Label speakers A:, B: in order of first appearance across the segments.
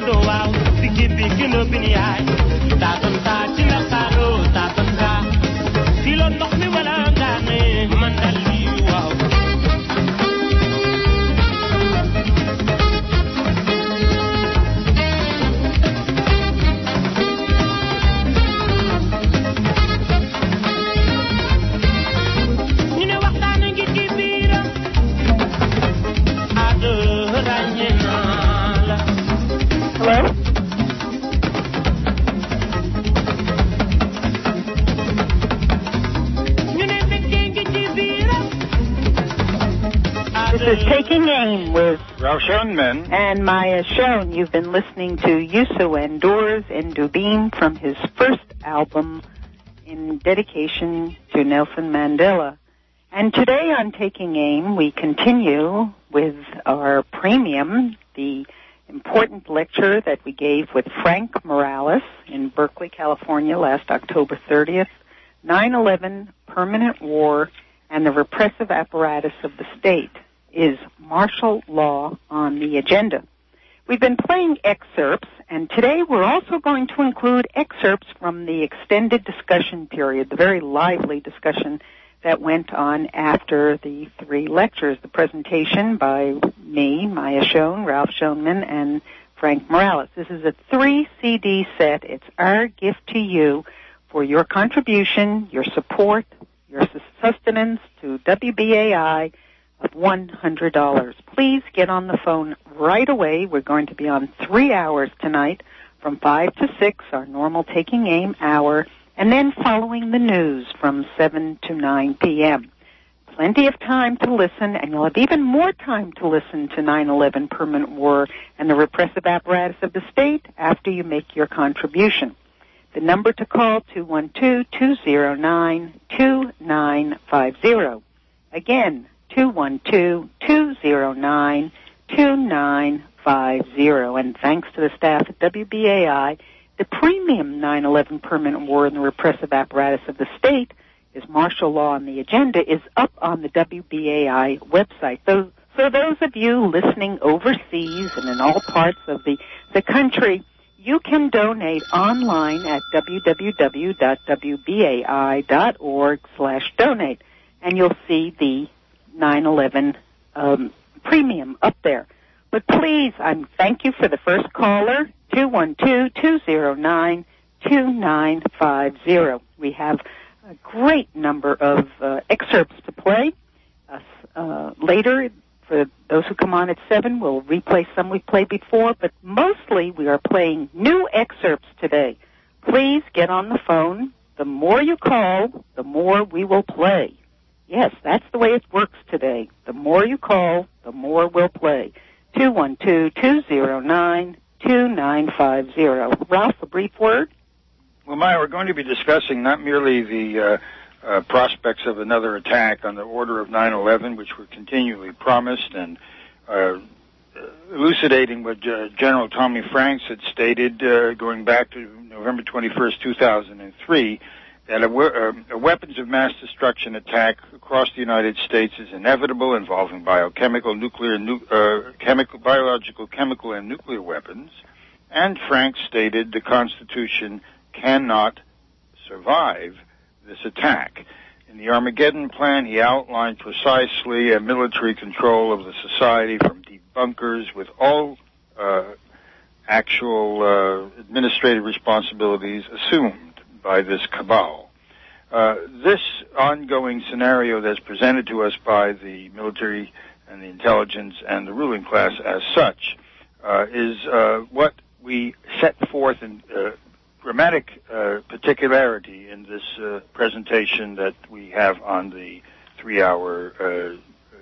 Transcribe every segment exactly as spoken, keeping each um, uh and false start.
A: do wow bigi bigi no bini ay ta tam ta tina ta do ta tam ta silo nok mi wala ngane man dali wow
B: Hello? This is Taking Aim with
C: Ralph Schoenman
B: and Maya Schoen. You've been listening to Yusu Endures and Dubin from his first album in dedication to Nelson Mandela. And today on Taking Aim, we continue with our premium, the important lecture that we gave with Frank Morales in Berkeley, California last October thirtieth, nine eleven, Permanent War, and the Repressive Apparatus of the State. Is martial law on the agenda? We've been playing excerpts, and today we're also going to include excerpts from the extended discussion period, the very lively discussion that went on after the three lectures, the presentation by me, Maya Schoen, Ralph Schoenman, and Frank Morales. This is a three C D set. It's our gift to you for your contribution, your support, your sustenance to W B A I of one hundred dollars. Please get on the phone right away. We're going to be on three hours tonight from five to six, our normal Taking Aim hour, and then following the news from seven to nine p.m. Plenty of time to listen, and you'll have even more time to listen to nine eleven Permanent War and the Repressive Apparatus of the State after you make your contribution. The number to call, two one two, two zero nine, two nine five zero. Again, two one two, two zero nine, two nine five zero. And thanks to the staff at W B A I, the premium nine eleven Permanent War and the Repressive Apparatus of the State is martial law on the agenda is up on the W B A I website. So, so those of you listening overseas and in all parts of the, the country, you can donate online at w w w dot w b a i dot org slash donate, and you'll see the nine eleven um, premium up there. But please, I'm thank you for the first caller, two one two, two zero nine, two nine five zero. We have a great number of uh, excerpts to play. Uh, uh, later, for those who come on at seven, we'll replay some we played before, but mostly we are playing new excerpts today. Please get on the phone. The more you call, the more we will play. Yes, that's the way it works today. The more you call, the more we'll play. two one two, two zero nine, two nine five zero. Ralph, a brief word?
C: Well, Maya, we're going to be discussing not merely the uh, uh, prospects of another attack on the order of nine eleven, which were continually promised, and uh, elucidating what uh, General Tommy Franks had stated uh, going back to November twenty-first, two thousand three, that a, uh, a weapons of mass destruction attack across the United States is inevitable, involving biochemical, nuclear, nu- uh, chemical, biological, chemical, and nuclear weapons. And Frank stated the Constitution cannot survive this attack. In the Armageddon Plan, he outlined precisely a military control of the society from deep bunkers with all uh, actual uh, administrative responsibilities assumed by this cabal. Uh, this ongoing scenario that's presented to us by the military and the intelligence and the ruling class as such uh, is uh, what we set forth in uh, dramatic uh, particularity in this uh, presentation that we have on the three-hour uh,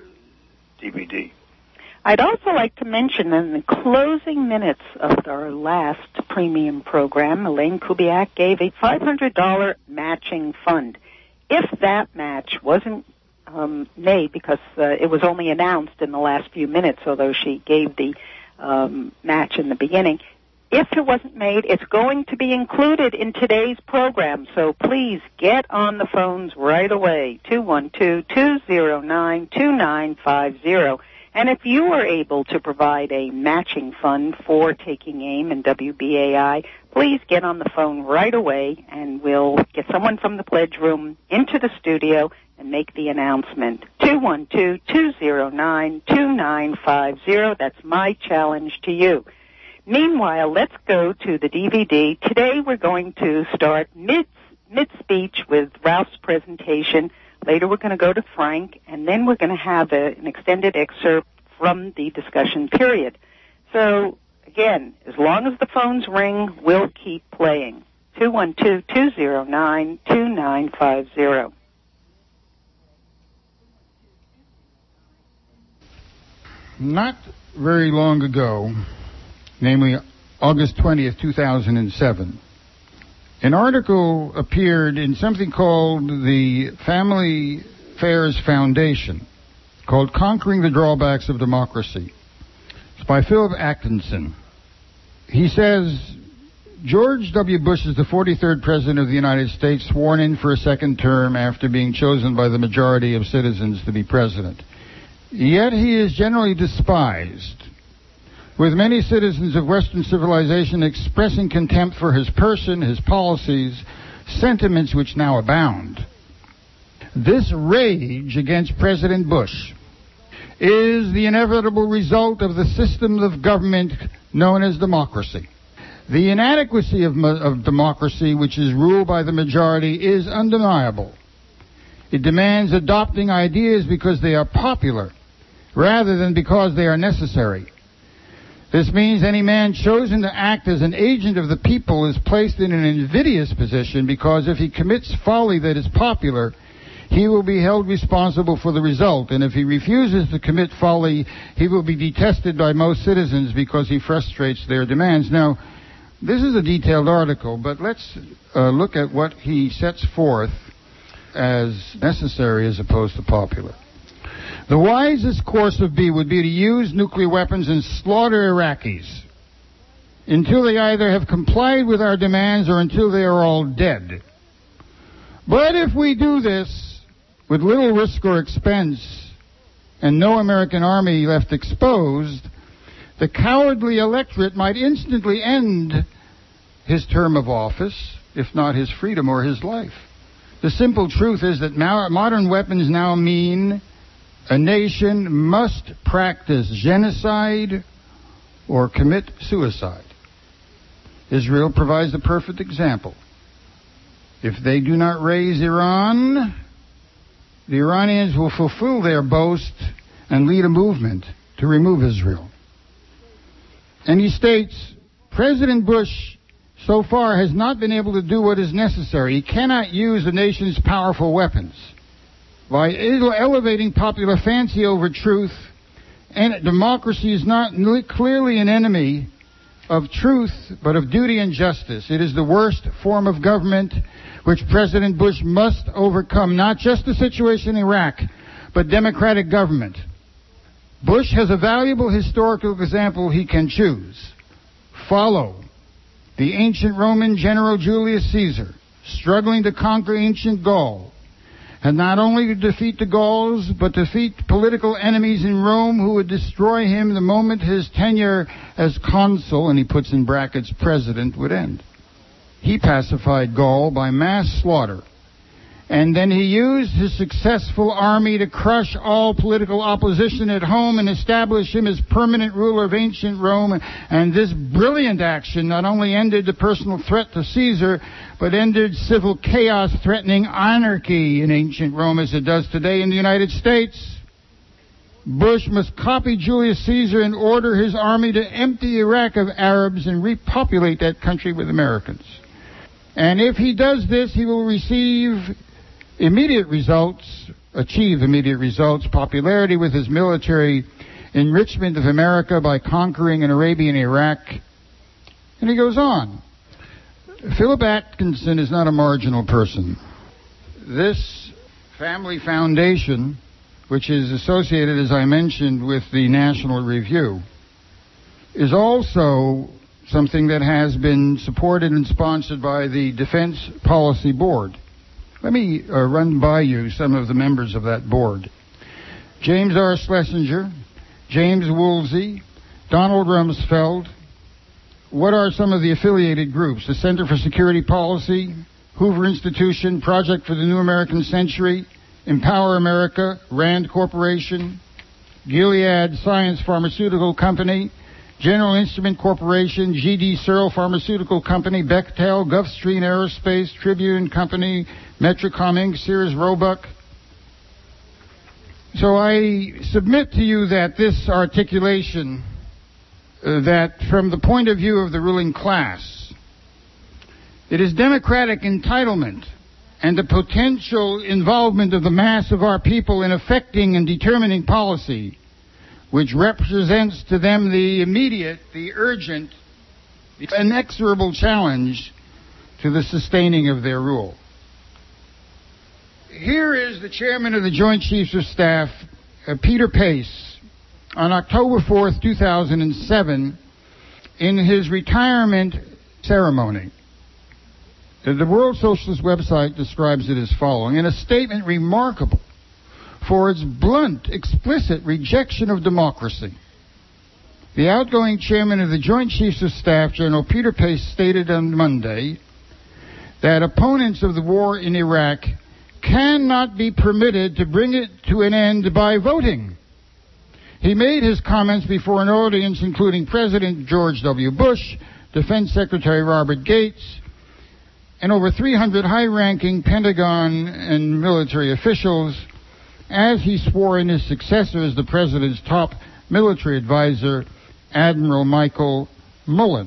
C: D V D.
B: I'd also like to mention in the closing minutes of our last premium program, Elaine Kubiak gave a five hundred dollars matching fund. If that match wasn't um, made, because uh, it was only announced in the last few minutes, although she gave the um, match in the beginning, if it wasn't made, it's going to be included in today's program. So please get on the phones right away, two one two, two zero nine, two nine five zero. And if you are able to provide a matching fund for Taking Aim and W B A I, please get on the phone right away, and we'll get someone from the pledge room into the studio and make the announcement. two one two, two zero nine, two nine five zero. That's my challenge to you. Meanwhile, let's go to the D V D. Today we're going to start mid, mid-speech with Ralph's presentation. Later we're going to go to Frank, and then we're going to have a, an extended excerpt from the discussion period. So, again, as long as the phones ring, we'll keep playing. two one two, two zero nine, two nine five zero.
D: Not very long ago, namely August twentieth, two thousand seven, an article appeared in something called the Family Affairs Foundation, called Conquering the Drawbacks of Democracy. It's by Philip Atkinson. He says, George W. Bush is the forty-third President of the United States, sworn in for a second term after being chosen by the majority of citizens to be president. Yet he is generally despised, with many citizens of Western civilization expressing contempt for his person, his policies, sentiments which now abound. This rage against President Bush is the inevitable result of the system of government known as democracy. The inadequacy of, of democracy, which is ruled by the majority, is undeniable. It demands adopting ideas because they are popular, rather than because they are necessary. This means any man chosen to act as an agent of the people is placed in an invidious position, because if he commits folly that is popular, he will be held responsible for the result. And if he refuses to commit folly, he will be detested by most citizens because he frustrates their demands. Now, this is a detailed article, but let's uh, look at what he sets forth as necessary as opposed to popular. The wisest course of B would be to use nuclear weapons and slaughter Iraqis until they either have complied with our demands or until they are all dead. But if we do this with little risk or expense and no American army left exposed, the cowardly electorate might instantly end his term of office, if not his freedom or his life. The simple truth is that modern weapons now mean a nation must practice genocide or commit suicide. Israel provides the perfect example. If they do not raise Iran, the Iranians will fulfill their boast and lead a movement to remove Israel. And he states, President Bush so far has not been able to do what is necessary. He cannot use the nation's powerful weapons. By elevating popular fancy over truth, and democracy is not clearly an enemy of truth, but of duty and justice. It is the worst form of government which President Bush must overcome, not just the situation in Iraq, but democratic government. Bush has a valuable historical example he can choose. Follow the ancient Roman general Julius Caesar, struggling to conquer ancient Gaul, and not only to defeat the Gauls, but defeat political enemies in Rome who would destroy him the moment his tenure as consul, and he puts in brackets president, would end. He pacified Gaul by mass slaughter, and then he used his successful army to crush all political opposition at home and establish him as permanent ruler of ancient Rome. And this brilliant action not only ended the personal threat to Caesar, but ended civil chaos threatening anarchy in ancient Rome as it does today in the United States. Bush must copy Julius Caesar and order his army to empty Iraq of Arabs and repopulate that country with Americans. And if he does this, he will receive immediate results, achieve immediate results, popularity with his military enrichment of America by conquering an Arabian Iraq. And he goes on. Philip Atkinson is not a marginal person. This family foundation, which is associated, as I mentioned, with the National Review, is also something that has been supported and sponsored by the Defense Policy Board. Let me uh, run by you some of the members of that board. James R. Schlesinger, James Woolsey, Donald Rumsfeld. What are some of the affiliated groups? The Center for Security Policy, Hoover Institution, Project for the New American Century, Empower America, Rand Corporation, Gilead Science Pharmaceutical Company, General Instrument Corporation, G D Searle Pharmaceutical Company, Bechtel, Gulfstream Aerospace, Tribune Company, Metricom Incorporated, Sears Roebuck. So I submit to you that this articulation, uh, that from the point of view of the ruling class, it is democratic entitlement and the potential involvement of the mass of our people in affecting and determining policy, which represents to them the immediate, the urgent, the inexorable challenge to the sustaining of their rule. Here is the chairman of the Joint Chiefs of Staff, uh, Peter Pace, on October fourth, two thousand seven, in his retirement ceremony. The World Socialist website describes it as following: in a statement remarkable for its blunt, explicit rejection of democracy, the outgoing chairman of the Joint Chiefs of Staff, General Peter Pace, stated on Monday that opponents of the war in Iraq cannot be permitted to bring it to an end by voting. He made his comments before an audience including President George W. Bush, Defense Secretary Robert Gates, and over three hundred high-ranking Pentagon and military officials, as he swore in his successor as the President's top military advisor, Admiral Michael Mullen.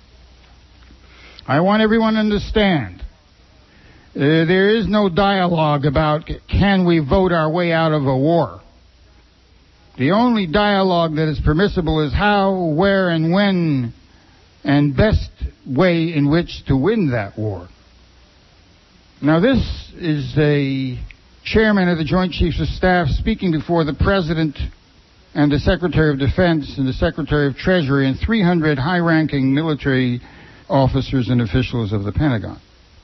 D: I want everyone to understand, uh, there is no dialogue about can we vote our way out of a war. The only dialogue that is permissible is how, where, and when, and best way in which to win that war. Now, this is a chairman of the Joint Chiefs of Staff speaking before the President and the Secretary of Defense and the Secretary of Treasury and three hundred high-ranking military officers and officials of the Pentagon.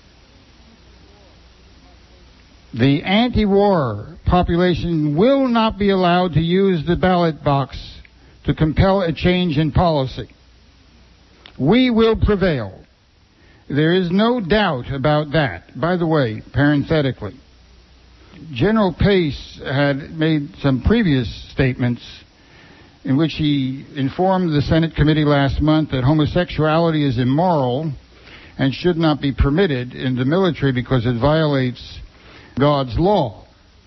D: The anti-war population will not be allowed to use the ballot box to compel a change in policy. We will prevail. There is no doubt about that. By the way, parenthetically, General Pace had made some previous statements in which he informed the Senate committee last month that homosexuality is immoral and should not be permitted in the military because it violates God's law.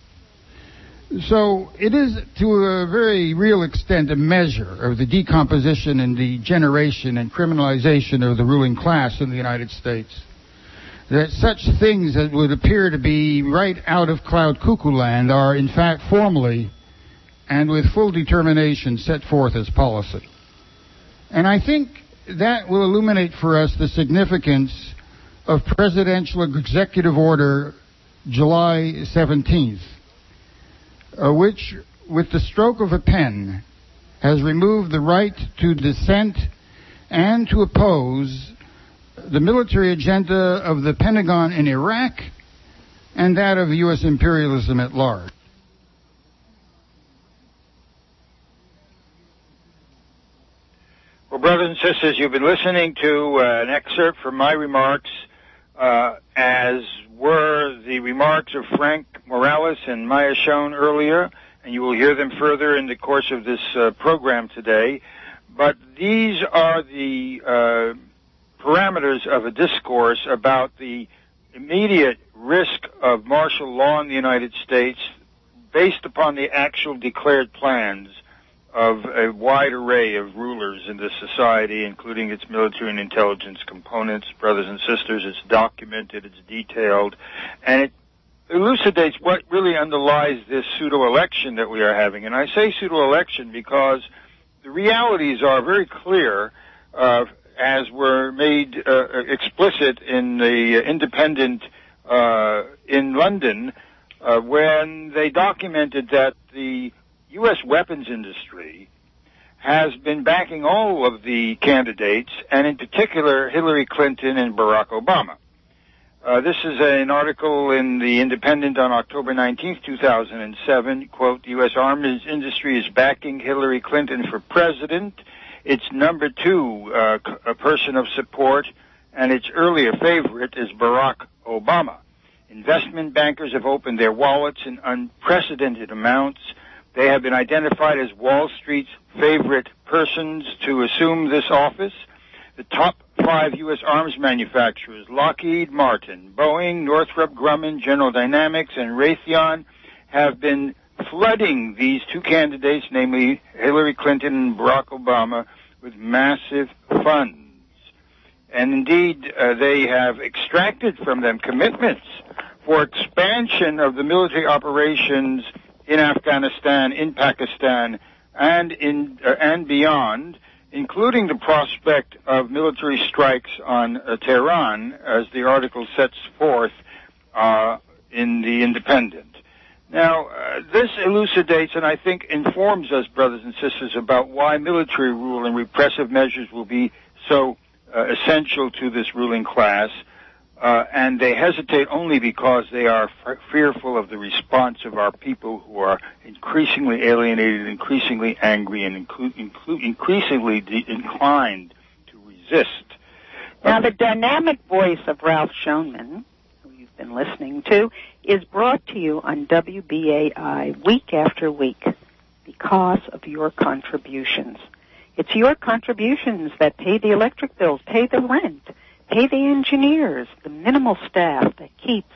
D: So it is, to a very real extent, a measure of the decomposition and degeneration and criminalization of the ruling class in the United States, that such things that would appear to be right out of cloud cuckoo land are in fact formally and with full determination set forth as policy. And I think that will illuminate for us the significance of Presidential Executive Order July seventeenth, uh, which, with the stroke of a pen, has removed the right to dissent and to oppose the military agenda of the Pentagon in Iraq and that of U S imperialism at large.
C: Well, brothers and sisters, you've been listening to uh, an excerpt from my remarks, uh, as were the remarks of Frank Morales and Maya Schoen earlier, and you will hear them further in the course of this uh, program today. But these are the uh, parameters of a discourse about the immediate risk of martial law in the United States based upon the actual declared plans of a wide array of rulers in this society, including its military and intelligence components. Brothers and sisters, it's documented, it's detailed, and it elucidates what really underlies this pseudo-election that we are having. And I say pseudo-election because the realities are very clear, uh, as were made uh, explicit in the Independent uh, in London, uh, when they documented that the U S weapons industry has been backing all of the candidates, and in particular Hillary Clinton and Barack Obama. Uh, this is an article in the Independent on October nineteenth, two thousand seven. Quote, the U S arms industry is backing Hillary Clinton for president. Its number two uh, a person of support, and its earlier favorite is Barack Obama. Investment bankers have opened their wallets in unprecedented amounts. They have been identified as Wall Street's favorite persons to assume this office. The top five U S arms manufacturers, Lockheed Martin, Boeing, Northrop Grumman, General Dynamics, and Raytheon, have been flooding these two candidates, namely Hillary Clinton and Barack Obama, with massive funds. And indeed, uh, they have extracted from them commitments for expansion of the military operations in Afghanistan, in Pakistan, and in uh, and beyond, including the prospect of military strikes on uh, Tehran, as the article sets forth uh, in the Independent. Now, uh, this elucidates and I think informs us, brothers and sisters, about why military rule and repressive measures will be so uh, essential to this ruling class, uh, and they hesitate only because they are f- fearful of the response of our people who are increasingly alienated, increasingly angry, and inclu- inclu- increasingly de- inclined to resist.
B: Now, the dynamic voice of Ralph Schoenman, who you've been listening to, is brought to you on W B A I week after week because of your contributions. It's your contributions that pay the electric bills, pay the rent, pay the engineers, the minimal staff that keeps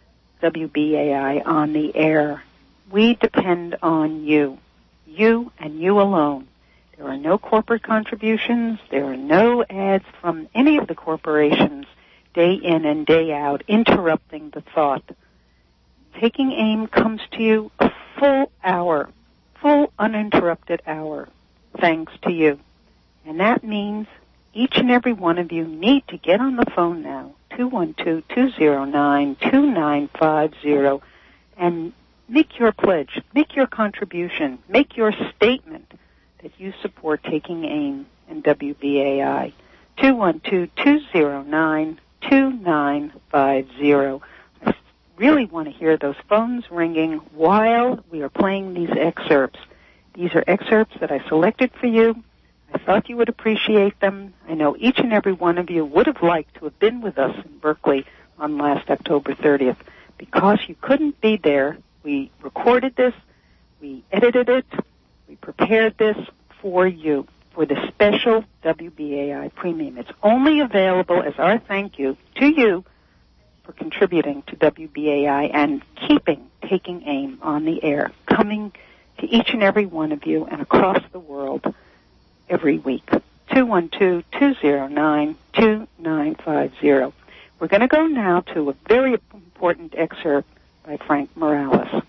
B: W B A I on the air. We depend on you, you and you alone. There are no corporate contributions. There are no ads from any of the corporations day in and day out interrupting the thought. Taking Aim comes to you a full hour, full uninterrupted hour, thanks to you. And that means each and every one of you need to get on the phone now, two one two, two zero nine, two nine five zero, and make your pledge, make your contribution, make your statement that you support Taking Aim and W B A I. two one two, two zero nine, two nine five zero. I really want to hear those phones ringing while we are playing these excerpts. These are excerpts that I selected for you. I thought you would appreciate them. I know each and every one of you would have liked to have been with us in Berkeley on last October thirtieth. Because you couldn't be there, we recorded this, we edited it, we prepared this for you, for the special W B A I premium. It's only available as our thank you to you for contributing to W B A I and keeping Taking Aim on the air, coming to each and every one of you and across the world every week. two one two, two zero nine, two nine five zero. We're going to go now to a very important excerpt by Frank Morales.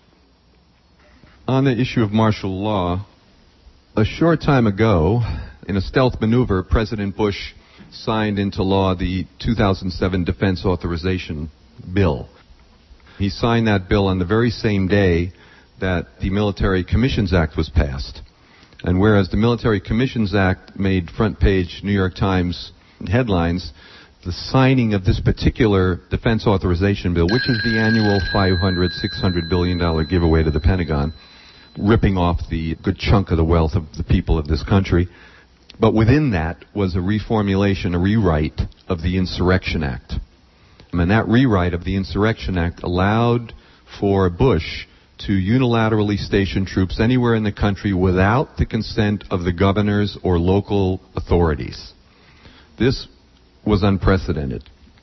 E: On the issue of martial law, a short time ago, in a stealth maneuver, President Bush signed into law the two thousand seven Defense Authorization Bill. He signed that bill on the very same day that the Military Commissions Act was passed. And whereas the Military Commissions Act made front-page New York Times headlines, the signing of this particular Defense Authorization Bill, which is the annual five hundred, six hundred billion dollars giveaway to the Pentagon, ripping off the good chunk of the wealth of the people of this country. But within that was a reformulation, a rewrite of the Insurrection Act. And that rewrite of the Insurrection Act allowed for Bush to unilaterally station troops anywhere in the country without the consent of the governors or local authorities. This was unprecedented.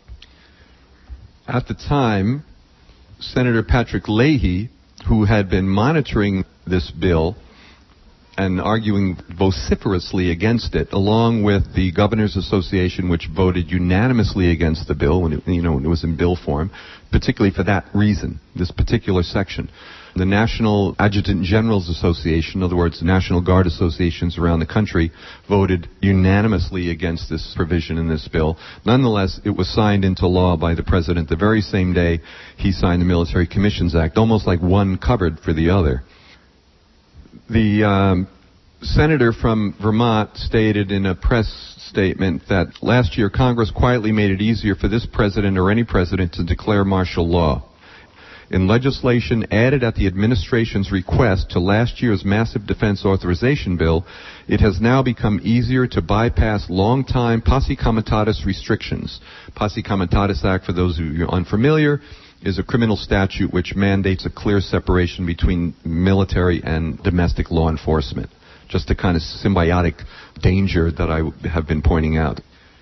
E: At the time, Senator Patrick Leahy, who had been monitoring this bill and arguing vociferously against it, along with the Governors Association, which voted unanimously against the bill when it, you know, when it was in bill form, particularly for that reason, this particular section. The National Adjutant Generals Association, in other words, the National Guard associations around the country, voted unanimously against this provision in this bill. Nonetheless, it was signed into law by the President the very same day he signed the Military Commissions Act, almost like one covered for the other. The um, senator from Vermont stated in a press statement that last year Congress quietly made it easier for this president or any president to declare martial law. In legislation added at the administration's request to last year's massive defense authorization bill, it has now become easier to bypass long-time posse comitatus restrictions. Posse comitatus Act, for those of you unfamiliar, is a criminal statute which mandates a clear separation between military and domestic law enforcement. Just a kind of symbiotic danger that I have been pointing out.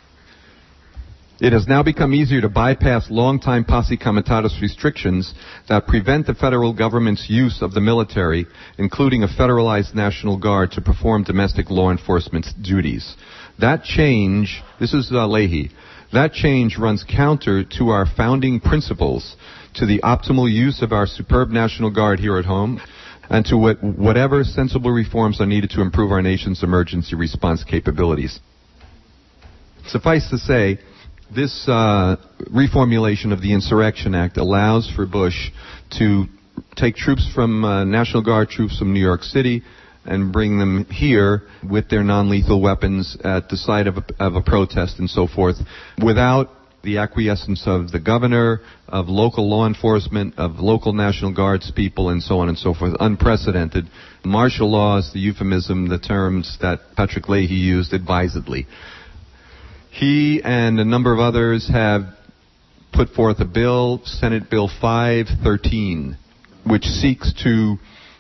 E: It has now become easier to bypass long-time posse comitatus restrictions that prevent the federal government's use of the military, including a federalized National Guard, to perform domestic law enforcement duties. That change, this is uh, Leahy, that change runs counter to our founding principles, to the optimal use of our superb National Guard here at home, and to what, whatever sensible reforms are needed to improve our nation's emergency response capabilities. Suffice to say, this uh, reformulation of the Insurrection Act allows for Bush to take troops from uh, National Guard troops from New York City and bring them here with their non-lethal weapons at the site of a, of a protest and so forth, without the acquiescence of the governor, of local law enforcement, of local National Guards people, and so on and so forth. Unprecedented. Martial law is the euphemism, the terms that Patrick Leahy used advisedly. He and a number of others have put forth a bill, Senate Bill five thirteen, which seeks to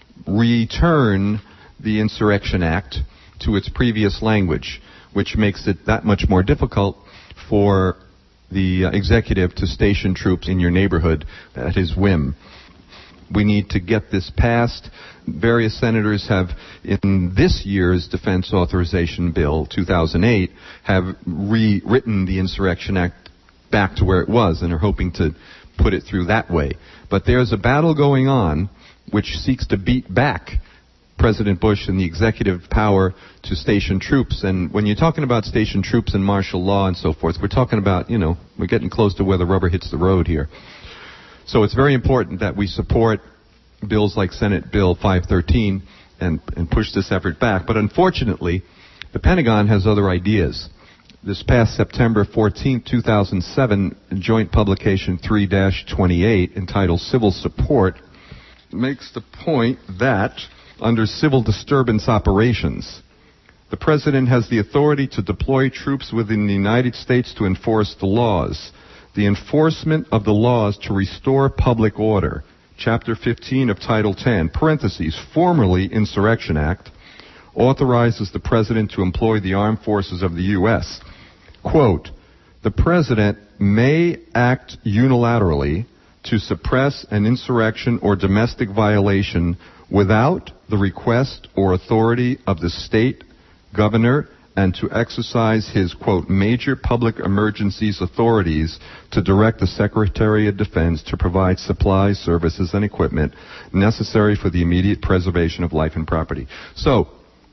E: return the Insurrection Act to its previous language, which makes it that much more difficult for the uh, executive to station troops in your neighborhood at his whim. We need to get this passed. Various senators have, in this year's Defense Authorization Bill, two thousand eight, have rewritten the Insurrection Act back to where it was and are hoping to put it through that way. But there's a battle going on which seeks to beat back President Bush and the executive power to station troops. And when you're talking about station troops and martial law and so forth, we're talking about, you know, we're getting close to where the rubber hits the road here. So it's very important that we support bills like Senate Bill five thirteen and, and push this effort back. But unfortunately, the Pentagon has other ideas. This past September fourteenth, two thousand seven, joint publication three dash twenty-eight, entitled Civil Support, makes the point that under civil disturbance operations, the President has the authority to deploy troops within the United States to enforce the laws. The enforcement of the laws to restore public order, Chapter fifteen of Title ten, parentheses, formerly Insurrection Act, authorizes the President to employ the armed forces of the U S Quote, the President may act unilaterally to suppress an insurrection or domestic violation without the request or authority of the state governor, and to exercise his, quote, major public emergencies authorities to direct the Secretary of Defense to provide supplies, services, and equipment necessary for the immediate preservation of life and property. So,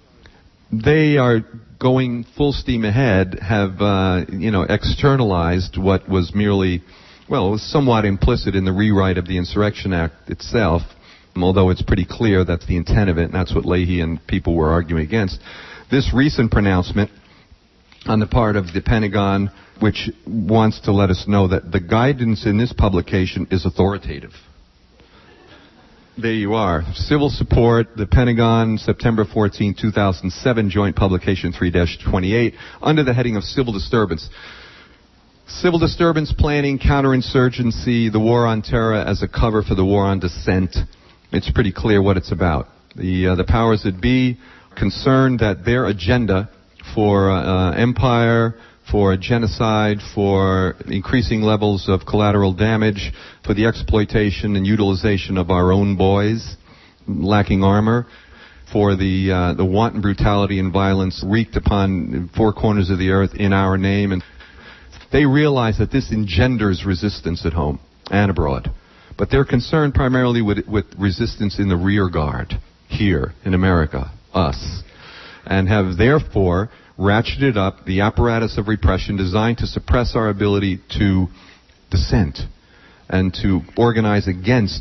E: they are going full steam ahead, have, uh, you know, externalized what was merely, well, it was somewhat implicit in the rewrite of the Insurrection Act itself, although it's pretty clear that's the intent of it, and that's what Leahy and people were arguing against. This recent pronouncement on the part of the Pentagon, which wants to let us know that the guidance in this publication is authoritative. There you are. Civil Support, the Pentagon, September fourteenth, two thousand seven, joint publication three dash twenty-eight, under the heading of Civil Disturbance. Civil disturbance planning, counterinsurgency, the war on terror as a cover for the war on dissent. It's pretty clear what it's about. The, uh, the powers that be concerned that their agenda for uh, empire, for genocide, for increasing levels of collateral damage, for the exploitation and utilization of our own boys, lacking armor, for the uh, the wanton brutality and violence wreaked upon four corners of the earth in our name. And they realize that this engenders resistance at home and abroad. But they're concerned primarily with, with resistance in the rear guard, here in America, us, and have therefore ratcheted up the apparatus of repression designed to suppress our ability to dissent and to organize against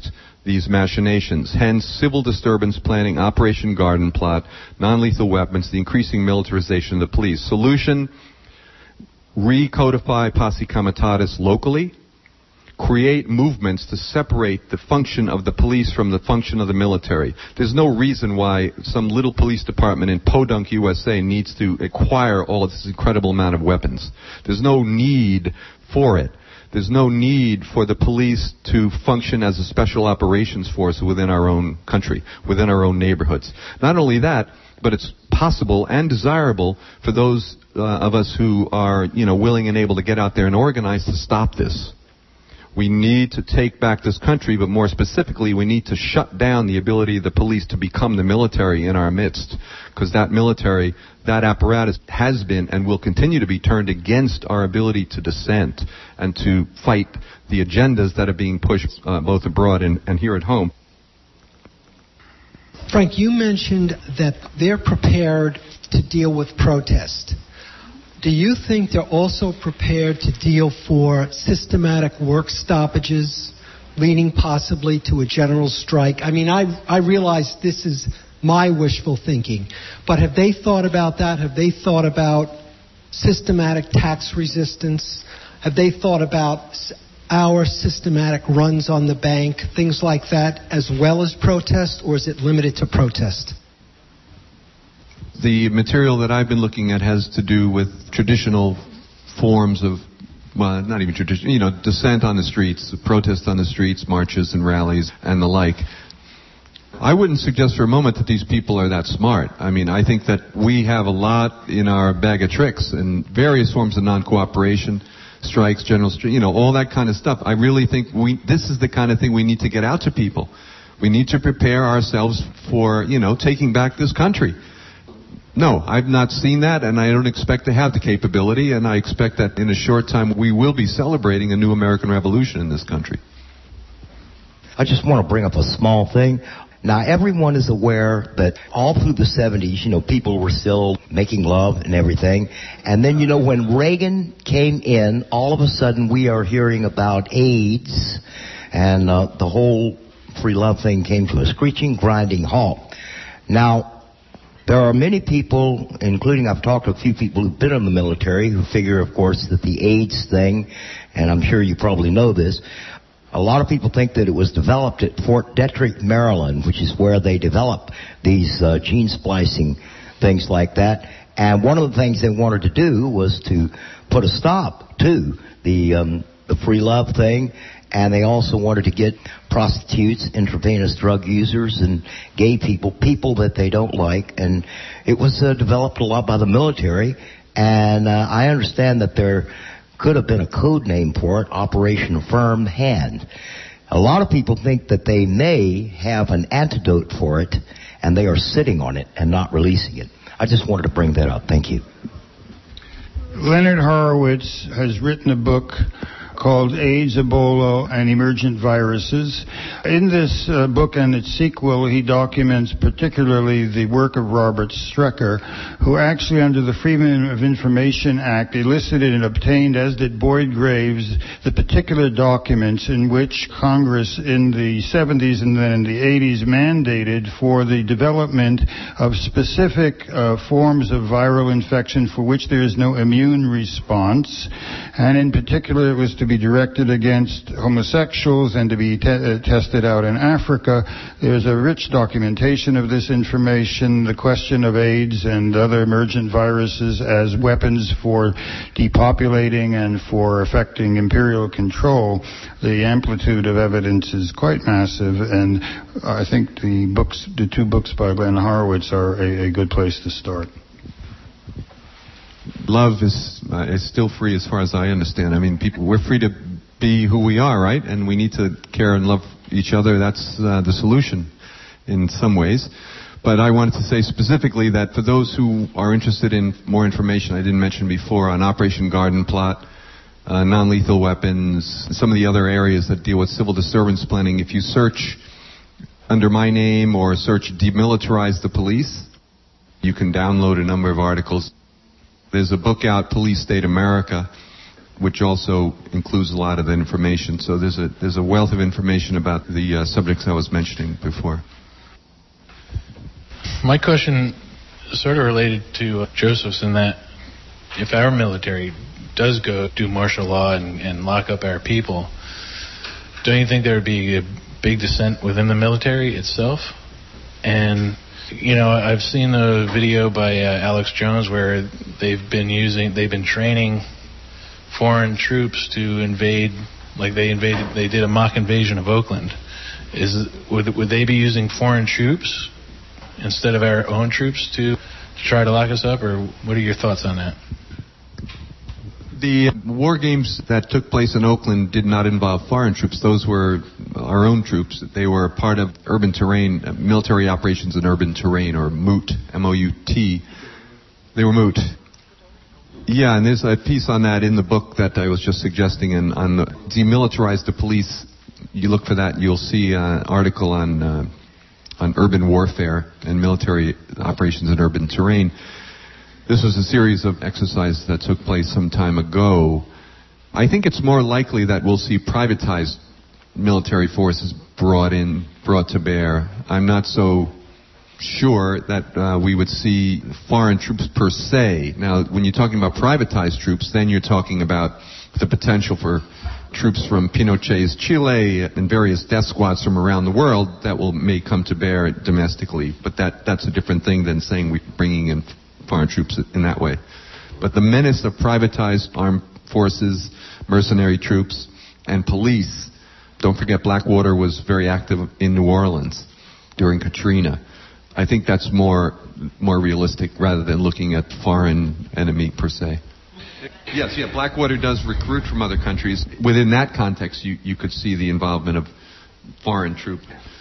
E: these machinations. Hence, civil disturbance planning, Operation Garden Plot, non-lethal weapons, the increasing militarization of the police. Solution, recodify posse comitatus locally, create movements to separate the function of the police from the function of the military. There's no reason why some little police department in Podunk, U S A needs to acquire all of this incredible amount of weapons. There's no need for it. There's no need for the police to function as a special operations force within our own country, within our own neighborhoods. Not only that, but it's possible and desirable for those uh, of us who are, you know, willing and able to get out there and organize to stop this. We need to take back this country, but more specifically, we need to shut down the ability of the police to become the military in our midst, because that military, that apparatus has been and will continue to be turned against our ability to dissent and to fight the agendas that are being pushed uh, both abroad and, and here at home.
F: Frank, you mentioned that they're prepared to deal with protest. Do you think they're also prepared to deal for systematic work stoppages, leading possibly to a general strike? I mean, I, I realize this is my wishful thinking, but have they thought about that? Have they thought about systematic tax resistance? Have they thought about our systematic runs on the bank, things like that, as well as protest, or is it limited to protest?
E: The material that I've been looking at has to do with traditional forms of, well, not even traditional, you know, dissent on the streets, protest on the streets, marches and rallies and the like. I wouldn't suggest for a moment that these people are that smart. I mean, I think that we have a lot in our bag of tricks and various forms of non-cooperation, strikes, general, you know, all that kind of stuff. I really think we, this is the kind of thing we need to get out to people. We need to prepare ourselves for, you know, taking back this country. No, I've not seen that, and I don't expect to have the capability, and I expect that in a short time we will be celebrating a new American Revolution in this country.
G: I just want to bring up a small thing. Now, everyone is aware that all through the seventies, you know, people were still making love and everything. And then, you know, when Reagan came in, all of a sudden we are hearing about AIDS, and uh, the whole free love thing came to a screeching, grinding halt. Now, there are many people, including I've talked to a few people who've been in the military, who figure, of course, that the AIDS thing, and I'm sure you probably know this, a lot of people think that it was developed at Fort Detrick, Maryland, which is where they develop these uh, gene splicing things like that. And one of the things they wanted to do was to put a stop to the um, the free love thing. And they also wanted to get prostitutes, intravenous drug users, and gay people, people that they don't like. And it was uh, developed a lot by the military. And uh, I understand that there could have been a code name for it, Operation Firm Hand. A lot of people think that they may have an antidote for it, and they are sitting on it and not releasing it. I just wanted to bring that up. Thank you.
D: Leonard Horowitz has written a book called AIDS, Ebola, and Emergent Viruses. In this uh, book and its sequel, he documents particularly the work of Robert Strecker, who actually, under the Freedom of Information Act, elicited and obtained, as did Boyd Graves, the particular documents in which Congress in the seventies and then in the eighties mandated for the development of specific uh, forms of viral infection for which there is no immune response. And in particular, it was to be directed against homosexuals and to be te- uh, tested out in Africa. There's a rich documentation of this information, the question of AIDS and other emergent viruses as weapons for depopulating and for affecting imperial control. The amplitude of evidence is quite massive, and I think the books, the two books by Glenn Horowitz are a, a good place to start.
E: Love is uh, is still free as far as I understand. I mean, people, we're free to be who we are, right? And we need to care and love each other. That's uh, the solution in some ways. But I wanted to say specifically that for those who are interested in more information, I didn't mention before, on Operation Garden Plot, uh, non-lethal weapons, some of the other areas that deal with civil disturbance planning, if you search under my name or search Demilitarize the Police, you can download a number of articles. There's a book out, Police State America, which also includes a lot of the information. So there's a there's a wealth of information about the uh, subjects I was mentioning before.
H: My question is sort of related to uh, Joseph's in that if our military does go do martial law and, and lock up our people, don't you think there would be a big dissent within the military itself? And, you know, I've seen a video by uh, Alex Jones where they've been using, they've been training foreign troops to invade, like they invaded, they did a mock invasion of Oakland. Is would would they be using foreign troops instead of our own troops to, to try to lock us up, or what are your thoughts on that?
E: The war games that took place in Oakland did not involve foreign troops. Those were our own troops. They were part of urban terrain, uh, military operations in urban terrain, or MOUT, M O U T. They were MOUT. Yeah, and there's a piece on that in the book that I was just suggesting, and on the demilitarize the police. You look for that, you'll see an article on uh, on urban warfare and military operations in urban terrain. This was a series of exercises that took place some time ago. I think it's more likely that we'll see privatized military forces brought in, brought to bear. I'm not so sure that uh, we would see foreign troops per se. Now, when you're talking about privatized troops, then you're talking about the potential for troops from Pinochet's Chile and various death squads from around the world that will may come to bear domestically. But that that's a different thing than saying we're bringing in foreign troops in that way. But the menace of privatized armed forces, mercenary troops, and police. Don't forget Blackwater was very active in New Orleans during Katrina. I think that's more more realistic rather than looking at foreign enemy per se. Yes, yeah, Blackwater does recruit from other countries. Within that context, you, you could see the involvement of foreign troops.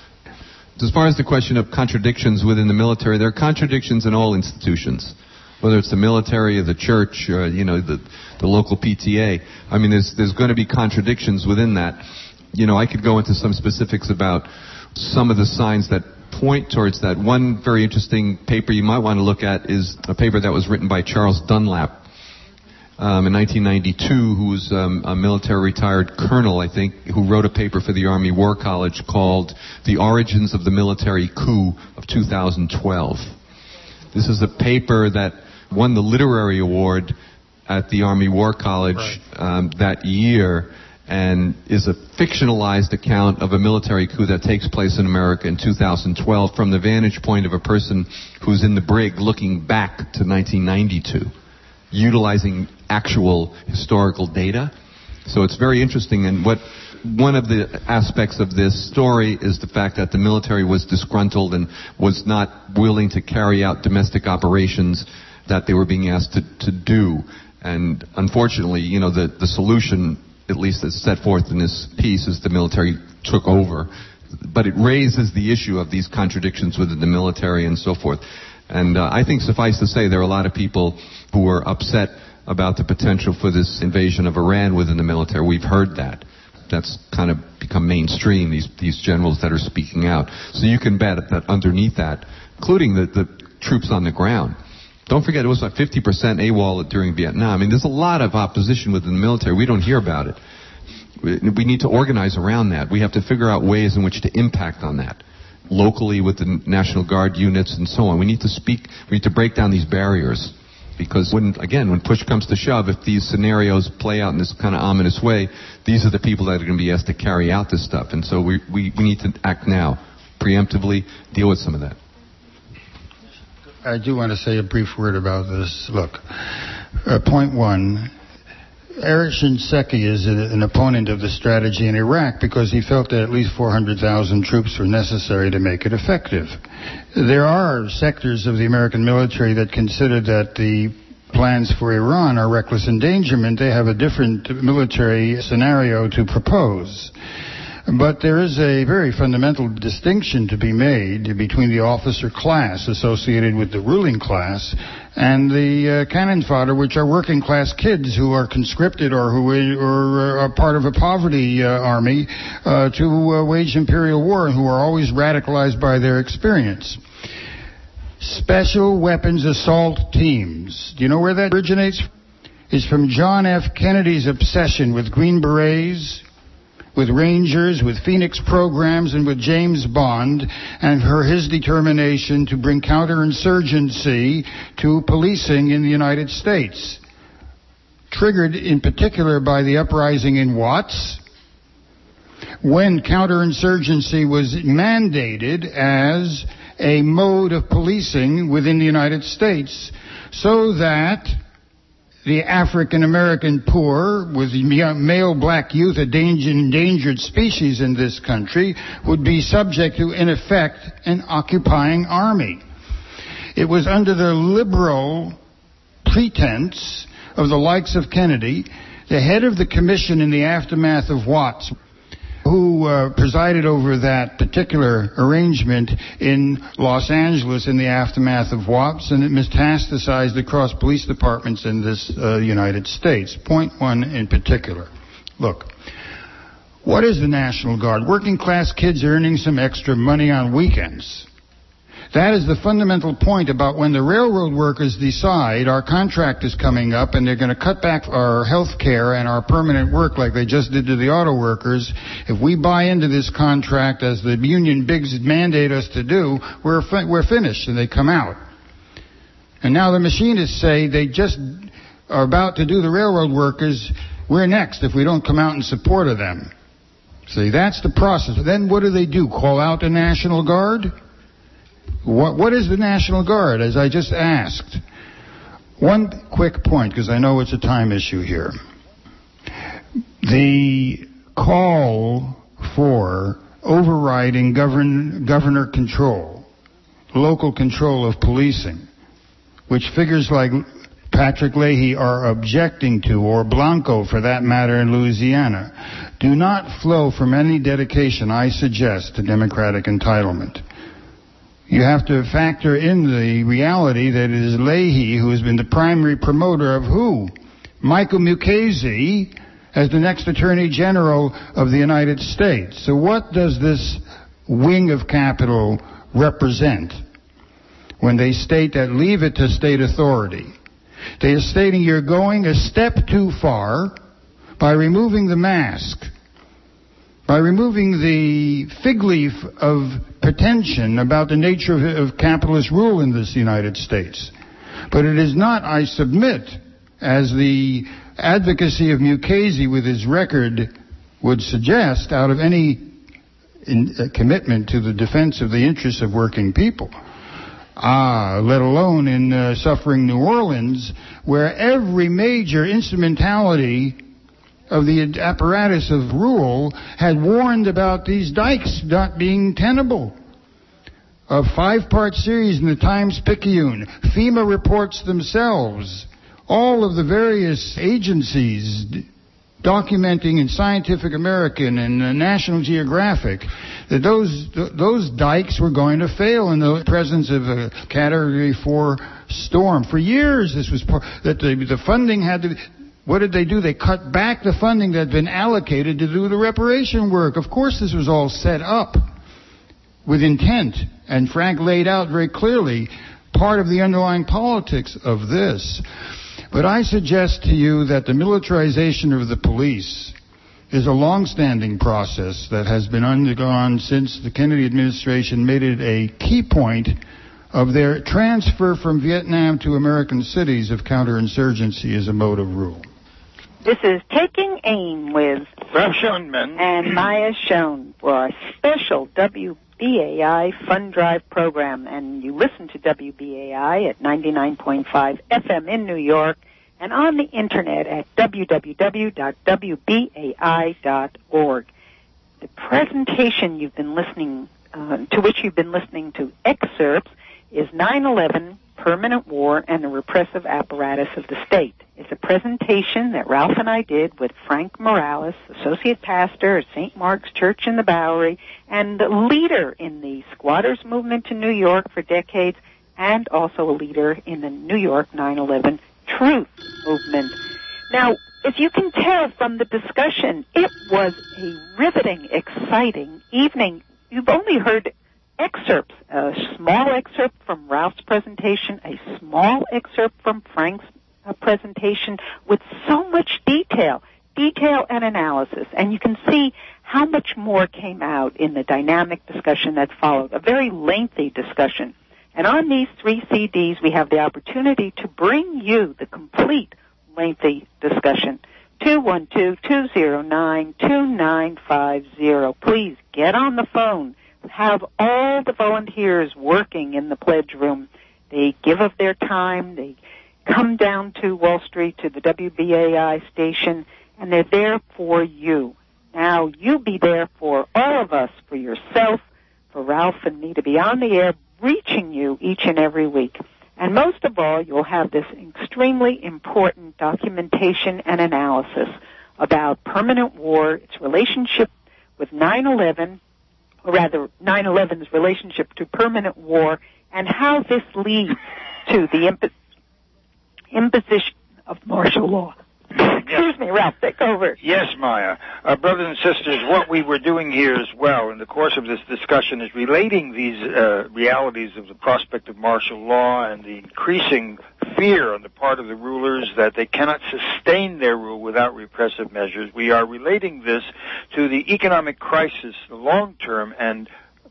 E: As far as the question of contradictions within the military, there are contradictions in all institutions, whether it's the military or the church or, you know, the, the local P T A. I mean, there's, there's going to be contradictions within that. You know, I could go into some specifics about some of the signs that point towards that. One very interesting paper you might want to look at is a paper that was written by Charles Dunlap um, in nineteen ninety-two, who's um, a military retired colonel, I think, who wrote a paper for the Army War College called The Origins of the Military Coup of two thousand twelve. This is a paper that won the literary award at the Army War College right. um, that year, and is a fictionalized account of a military coup that takes place in America in two thousand twelve from the vantage point of a person who's in the brig looking back to nineteen ninety-two, utilizing actual historical data. So it's very interesting. And what one of the aspects of this story is the fact that the military was disgruntled and was not willing to carry out domestic operations that they were being asked to, to do. And unfortunately, you know, the, the solution, at least as set forth in this piece, is the military took over. But it raises the issue of these contradictions within the military and so forth. And uh, I think suffice to say there are a lot of people who are upset about the potential for this invasion of Iran within the military. We've heard that. That's kind of become mainstream, these these generals that are speaking out. So you can bet that underneath that, including the, the troops on the ground, don't forget it was like fifty percent AWOL during Vietnam. I mean, there's a lot of opposition within the military. We don't hear about it. We, we need to organize around that. We have to figure out ways in which to impact on that, locally with the National Guard units and so on. We need to speak, we need to break down these barriers. Because when, again, when push comes to shove, if these scenarios play out in this kind of ominous way, these are the people that are going to be asked to carry out this stuff. And so we, we, we need to act now, preemptively, deal with some of that.
D: I do want to say a brief word about this. Look, uh, point one, Erich Shinseki is a, an opponent of the strategy in Iraq because he felt that at least four hundred thousand troops were necessary to make it effective. There are sectors of the American military that consider that the plans for Iran are reckless endangerment. They have a different military scenario to propose. But there is a very fundamental distinction to be made between the officer class associated with the ruling class and the uh, cannon fodder, which are working class kids who are conscripted or who or, are part of a poverty uh, army uh, to uh, wage imperial war, and who are always radicalized by their experience. Special Weapons Assault Teams. Do you know where that originates? is from John F. Kennedy's obsession with Green Berets, with Rangers, with Phoenix programs, and with James Bond, and for his determination to bring counterinsurgency to policing in the United States, triggered in particular by the uprising in Watts, when counterinsurgency was mandated as a mode of policing within the United States, so that the African American poor, with male black youth, a danger, endangered species in this country, would be subject to, in effect, an occupying army. It was under the liberal pretense of the likes of Kennedy, the head of the commission in the aftermath of Watts, who uh, presided over that particular arrangement in Los Angeles in the aftermath of Watts, and it metastasized across police departments in this uh, United States. Point one in particular. Look, what is the National Guard? Working class kids earning some extra money on weekends. That is the fundamental point about when the railroad workers decide our contract is coming up and they're going to cut back our health care and our permanent work like they just did to the auto workers. If we buy into this contract as the union bigs mandate us to do, we're fi- we're finished, and they come out. And now the machinists say they just are about to do the railroad workers. We're next if we don't come out in support of them. See, that's the process. Then what do they do? Call out the National Guard? What, what is the National Guard, as I just asked? One quick point, because I know it's a time issue here. The call for overriding govern, governor control, local control of policing, which figures like Patrick Leahy are objecting to, or Blanco for that matter in Louisiana, do not flow from any dedication, I suggest, to democratic entitlement. You have to factor in the reality that it is Leahy who has been the primary promoter of who? Michael Mukasey as the next Attorney General of the United States. So what does this wing of capital represent when they state that leave it to state authority? They are stating you're going a step too far by removing the mask, by removing the fig leaf of pretension about the nature of, of capitalist rule in this United States. But it is not, I submit, as the advocacy of Mukasey with his record would suggest, out of any in, uh, commitment to the defense of the interests of working people. Ah, let alone in uh, suffering New Orleans, where every major instrumentality of the apparatus of rule had warned about these dikes not being tenable. A five-part series in the Times-Picayune, FEMA reports themselves, all of the various agencies d- documenting in Scientific American and uh, National Geographic that those th- those dikes were going to fail in the presence of a Category four storm. For years, this was part, that the, the funding had to. What did they do? They cut back the funding that had been allocated to do the reparation work. Of course, this was all set up with intent, and Frank laid out very clearly part of the underlying politics of this. But I suggest to you that the militarization of the police is a long-standing process that has been undergone since the Kennedy administration made it a key point of their transfer from Vietnam to American cities of counterinsurgency as a mode of rule.
B: This is Taking Aim with
C: Ralph Schoenman
B: and Maya Schoen for our special W B A I Fund Drive program. And you listen to W B A I at ninety-nine point five F M in New York and on the internet at w w w dot w b a i dot org. The presentation you've been listening uh, to which you've been listening to excerpts is nine eleven, Permanent War, and the Repressive Apparatus of the State. It's a presentation that Ralph and I did with Frank Morales, Associate Pastor at Saint Mark's Church in the Bowery, and a leader in the squatters movement in New York for decades, and also a leader in the New York nine eleven Truth movement. Now, as you can tell from the discussion, it was a riveting, exciting evening. You've only heard excerpts, a small excerpt from Ralph's presentation, a small excerpt from Frank's uh, presentation with so much detail, detail and analysis. And you can see how much more came out in the dynamic discussion that followed, a very lengthy discussion. And on these three C Ds, we have the opportunity to bring you the complete lengthy discussion. two one two, two zero nine, two nine five zero. Please get on the phone. Have all the volunteers working in the pledge room. They give of their time. They come down to Wall Street to the W B A I station, and they're there for you. Now, you be there for all of us, for yourself, for Ralph and me to be on the air, reaching you each and every week. And most of all, you'll have this extremely important documentation and analysis about permanent war, its relationship with nine eleven, or rather nine eleven's relationship to permanent war, and how this leads to the imp- imposition of martial law. Excuse me, Ralph, take over.
C: Yes, Maya. Uh, brothers and sisters, what we were doing here as well in the course of this discussion is relating these uh, realities of the prospect of martial law and the increasing fear on the part of the rulers that they cannot sustain their rule without repressive measures. We are relating this to the economic crisis, the long-term and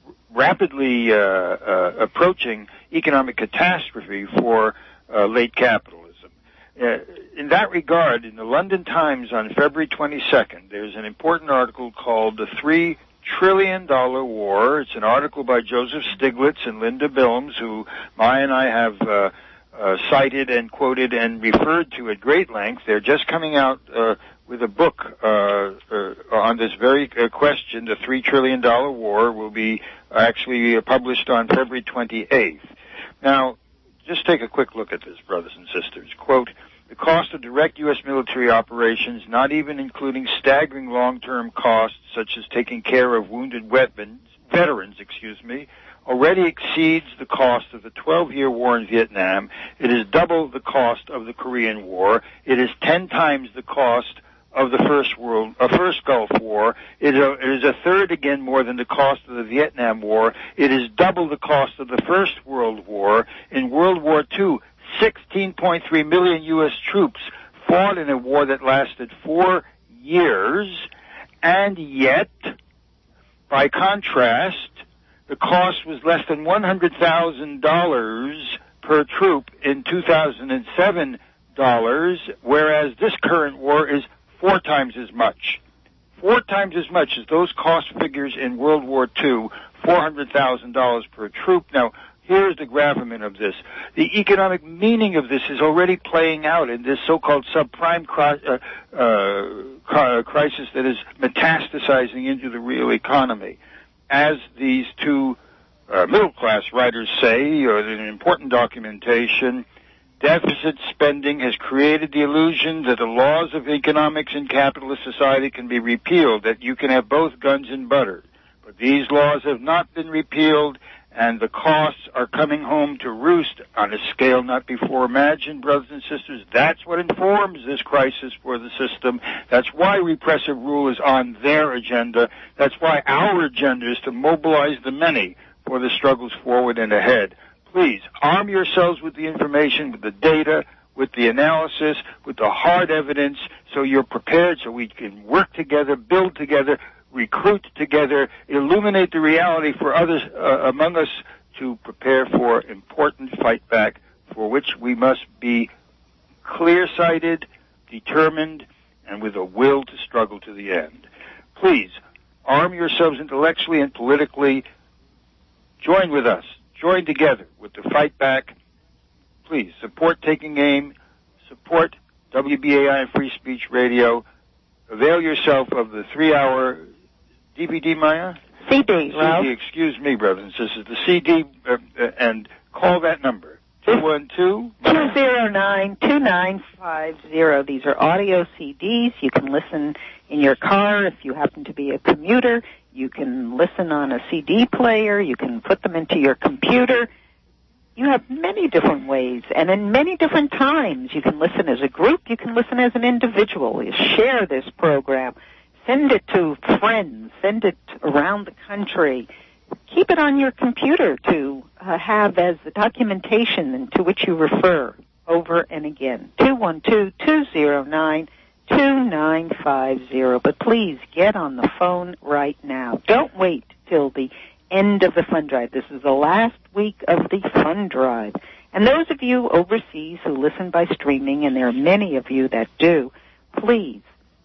C: rapidly uh, uh, approaching economic catastrophe for uh, late capitalism. Uh, in that regard, in the London Times on February twenty-second, there's an important article called The Three Trillion Dollar War. It's an article by Joseph Stiglitz and Linda Bilmes, who Maya and I have uh, uh, cited and quoted and referred to at great length. They're just coming out uh, with a book uh, uh, on this very uh, question. The Three Trillion Dollar War will be actually uh, published on February twenty-eighth. Now, just take a quick look at this, brothers and sisters. Quote, the cost of direct U S military operations, not even including staggering long-term costs such as taking care of wounded weapons, veterans, excuse me, already exceeds the cost of the twelve-year war in Vietnam. It is double the cost of the Korean War. It is ten times the cost of the First World, uh, First Gulf War. It is, a, it is a third again more than the cost of the Vietnam War. It is double the cost of the First World War. In World War Two, sixteen point three million U S troops fought in a war that lasted four years, and yet, by contrast, the cost was less than one hundred thousand dollars per troop in two thousand seven dollars, whereas this current war is four times as much. Four times as much as those cost figures in World War Two, four hundred thousand dollars per troop. Now, here's the gravamen of this. The economic meaning of this is already playing out in this so-called subprime cri- uh, uh, crisis that is metastasizing into the real economy. As these two uh, middle-class writers say, or in important documentation, deficit spending has created the illusion that the laws of economics in capitalist society can be repealed, that you can have both guns and butter. But these laws have not been repealed, and the costs are coming home to roost on a scale not before imagined, brothers and sisters. That's what informs this crisis for the system. That's why repressive rule is on their agenda. That's why our agenda is to mobilize the many for the struggles forward and ahead. Please, arm yourselves with the information, with the data, with the analysis, with the hard evidence, so you're prepared, so we can work together, build together, recruit together, illuminate the reality for others uh, among us to prepare for important fight back, for which we must be clear-sighted, determined, and with a will to struggle to the end. Please, arm yourselves intellectually and politically. Join with us. Join together with the fight back. Please support Taking Aim. Support W B A I and Free Speech Radio. Avail yourself of the three-hour D V D, Maya?
B: C D, Ralph.
C: C D, excuse me, brothers and sisters. The C D, uh, uh, and call that number. two one two,
B: two zero nine, two nine five zero. These are audio C Ds. You can listen in your car if you happen to be a commuter. You can listen on a C D player. You can put them into your computer. You have many different ways, and in many different times. You can listen as a group. You can listen as an individual. You share this program. Send it to friends. Send it around the country. Keep it on your computer to uh, have as the documentation to which you refer. over and again. two one two, two zero nine, two nine five zero. But please get on the phone right now. Don't wait till the end of the fund drive. This is the last week of the fund drive. And those of you overseas who listen by streaming, and there are many of you that do, please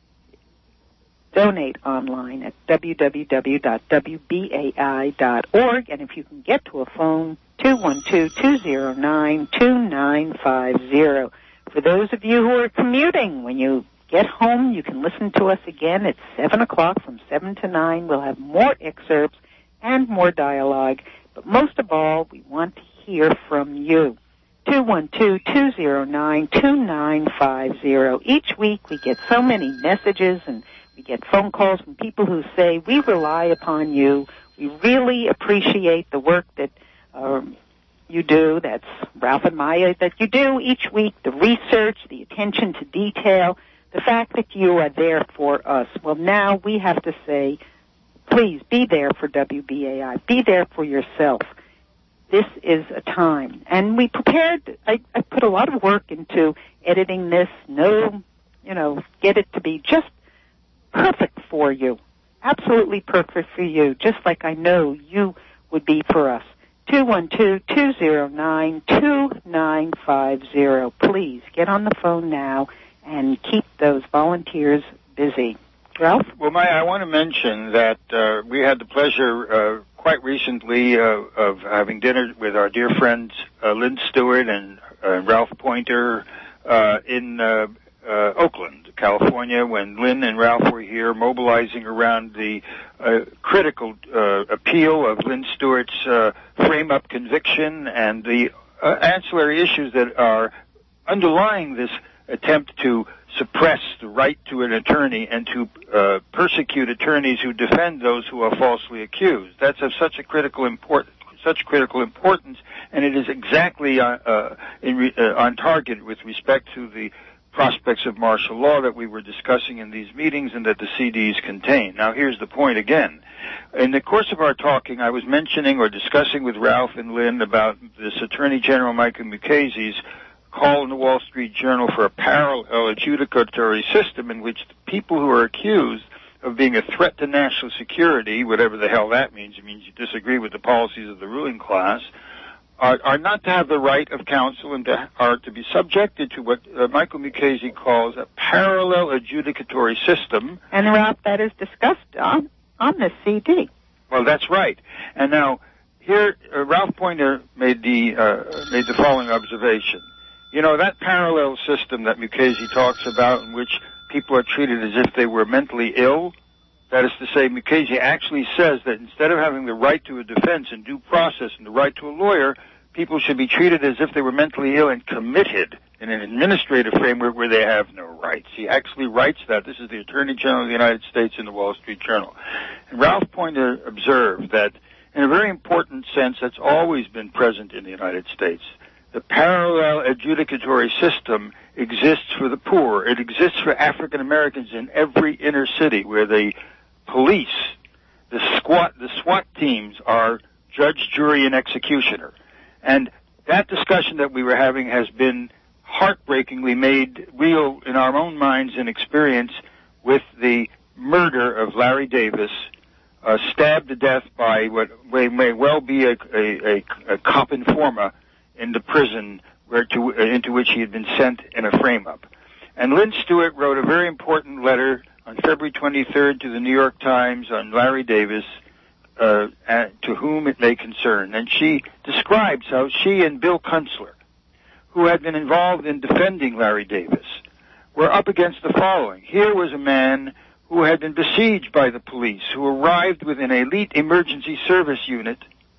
B: donate online at w w w dot w b a i dot org. And if you can get to a phone, two one two, two zero nine, two nine five zero. For those of you who are commuting, when you get home, you can listen to us again at seven o'clock from seven to nine. We'll have more excerpts and more dialogue. But most of all, we want to hear from you. two one two, two zero nine, two nine five zero. Each week we get so many messages and we get phone calls from people who say, we rely upon you. We really appreciate the work that um, you do, that's Ralph and Maya, that you do each week, the research, the attention to detail, the fact that you are there for us. Well, now we have to say, please be there for W B A I. Be there for yourself. This is a time. And we prepared, I, I put a lot of work into editing this, no, you know, get it to be just perfect for you. Absolutely perfect for you, just like I know you would be for us. two one two, two zero nine, two nine five zero. Please get on the phone now and keep those volunteers busy. Ralph?
C: Well, Maya, I want to mention that uh, we had the pleasure uh, quite recently uh, of having dinner with our dear friends uh, Lynn Stewart and uh, Ralph Pointer uh, in uh, uh, Oakland, California, when Lynn and Ralph were here mobilizing around the uh, critical uh, appeal of Lynn Stewart's uh, frame-up conviction and the uh, ancillary issues that are underlying this attempt to suppress the right to an attorney and to uh, persecute attorneys who defend those who are falsely accused. That's of such a critical importance. Such critical importance, and it is exactly uh, uh, in re- uh, on target with respect to the prospects of martial law that we were discussing in these meetings and that the C Ds contain. Now, here's the point again. In the course of our talking, I was mentioning or discussing with Ralph and Lynn about this Attorney General Michael Mukasey's call in the Wall Street Journal for a parallel adjudicatory system in which the people who are accused of being a threat to national security, whatever the hell that means, it means you disagree with the policies of the ruling class, are, are not to have the right of counsel and to, are to be subjected to what uh, Michael Mukasey calls a parallel adjudicatory system.
B: And, Ralph, that is discussed on, on this C D.
C: Well, that's right. And now, here, uh, Ralph Pointer made the, uh, made the following observation. You know, that parallel system that Mukasey talks about in which people are treated as if they were mentally ill, that is to say, Mukasey actually says that instead of having the right to a defense and due process and the right to a lawyer, people should be treated as if they were mentally ill and committed in an administrative framework where they have no rights. He actually writes that. This is the Attorney General of the United States in the Wall Street Journal. And Ralph Pointer observed that in a very important sense that's always been present in the United States. The parallel adjudicatory system exists for the poor. It exists for African Americans in every inner city where the police, the squat, the SWAT teams are judge, jury, and executioner. And that discussion that we were having has been heartbreakingly made real in our own minds and experience with the murder of Larry Davis, uh, stabbed to death by what may, may well be a, a, a, a cop informer in the prison where to, uh, into which he had been sent in a frame-up. And Lynn Stewart wrote a very important letter on February twenty-third to the New York Times on Larry Davis, uh, to whom it may concern. And she describes how she and Bill Kunstler, who had been involved in defending Larry Davis, were up against the following. Here was a man who had been besieged by the police, who arrived with an elite emergency service unit,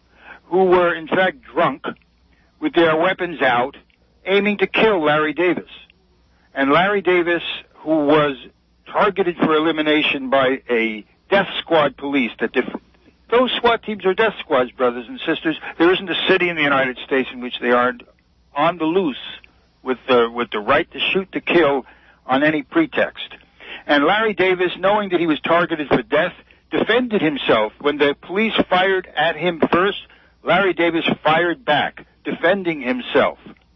C: who were in fact drunk, with their weapons out, aiming to kill Larry Davis. And Larry Davis, who was targeted for elimination by a death squad police, that def- those SWAT teams are death squads, brothers and sisters. There isn't a city in the United States in which they aren't on the loose with the, with the right to shoot to kill on any pretext. And Larry Davis, knowing that he was targeted for death, defended himself. When the police fired at him first, Larry Davis fired back, defending himself.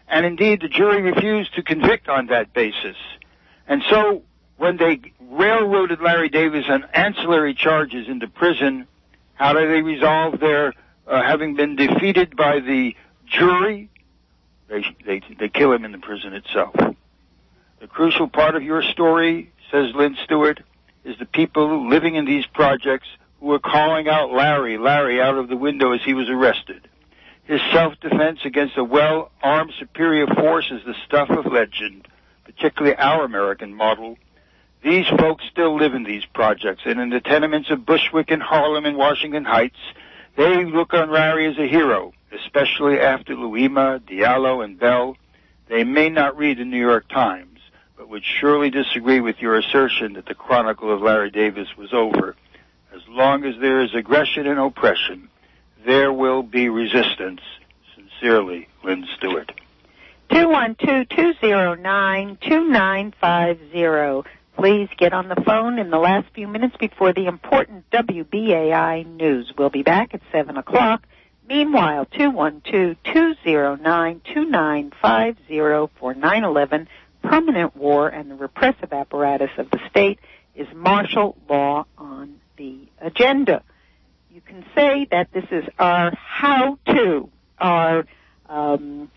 C: And indeed, the jury refused to convict on that basis. And so, when they railroaded Larry Davis on ancillary charges into prison, how do they resolve their uh, having been defeated by the jury? They, they, they kill him in the prison itself. The crucial part of your story, says Lynn Stewart, is the people living in these projects who were calling out Larry, Larry out of the window as he was arrested. His self-defense against a well-armed superior force is the stuff of legend, particularly our American model. These folks still live in these projects, and in the tenements of Bushwick and Harlem and Washington Heights, they look on Larry as a hero, especially after Louima, Diallo, and Bell. They may not read the New York Times, but would surely disagree with your assertion that the chronicle of Larry Davis was over. As long as there is aggression and oppression, there will be resistance. Sincerely, Lynn Stewart.
B: two one two, two zero nine, two nine five zero. Please get on the phone in the last few minutes before the important W B A I news. We'll be back at seven o'clock. Meanwhile, two one two, two zero nine, two nine five zero for nine eleven, permanent war and the repressive apparatus of the state, is martial law on the agenda. You can say that this is our how-to, our, um,